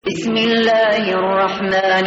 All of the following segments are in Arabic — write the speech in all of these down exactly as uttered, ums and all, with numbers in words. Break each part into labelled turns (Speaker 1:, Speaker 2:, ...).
Speaker 1: بسم الله الرحمن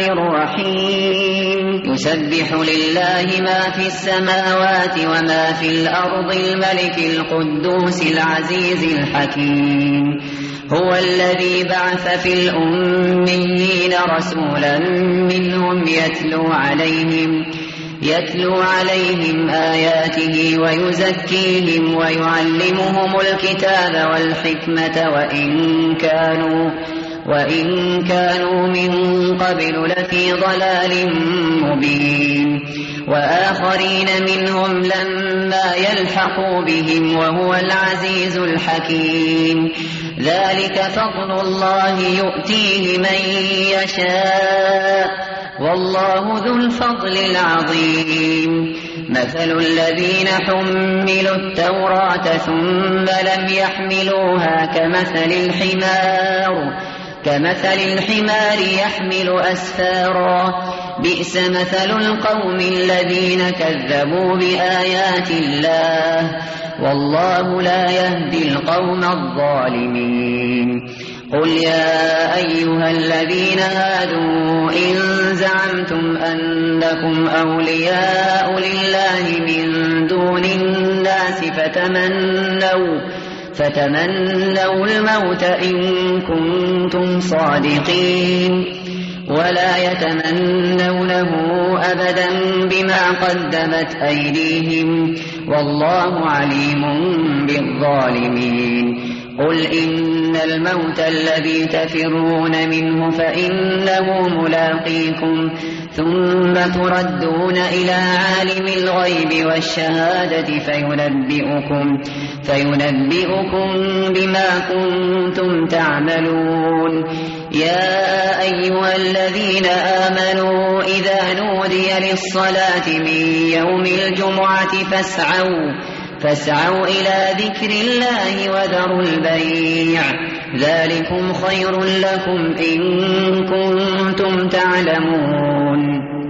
Speaker 1: الرحيم يسبح لله ما في السماوات وما في الأرض الملك القدوس العزيز الحكيم هو الذي بعث في الأميين رسولا منهم يتلو عليهم يتلو عليهم آياته ويزكيهم ويعلمهم الكتاب والحكمة وإن كانوا وإن كانوا من قبل لفي ضلال مبين وآخرين منهم لما يلحقوا بهم وهو العزيز الحكيم ذلك فضل الله يؤتيه من يشاء والله ذو الفضل العظيم مثل الذين حملوا التوراة ثم لم يحملوها كمثل الحمار كمثل الحمار يحمل أسفارا بئس مثل القوم الذين كذبوا بآيات الله والله لا يهدي القوم الظالمين قل يا أيها الذين هادوا إن زعمتم أنكم أولياء لله من دون الناس فتمنوا فتمنوا الموت إن كنتم صادقين ولا يتمنونه أبدا بما قدمت أيديهم والله عليم بالظالمين قل إن الموت الذي تفرون منه فإنه ملاقيكم ثم تردون إلى عالم الغيب والشهادة فينبئكم فينبئكم بما كنتم تعملون يا أيها الذين آمنوا إذا نودي للصلاة من يوم الجمعة فاسعوا فاسعوا إلى ذكر الله وذروا البيع ذلكم خير لكم إن كنتم تعلمون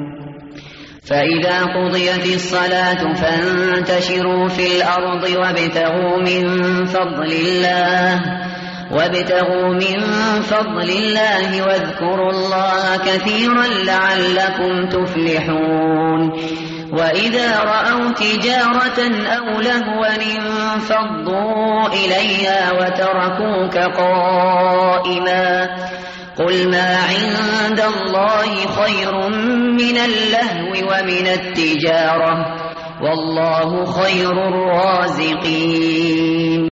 Speaker 1: فإذا قضيت الصلاة فانتشروا في الأرض وابتغوا من فضل الله وابتغوا من فضل الله واذكروا الله كثيرا لعلكم تفلحون وإذا رأوا تجارة أو لهوا انفضوا إليها وتركوك قائما قل ما عند الله خير من اللهو ومن التجارة والله خير الرازقين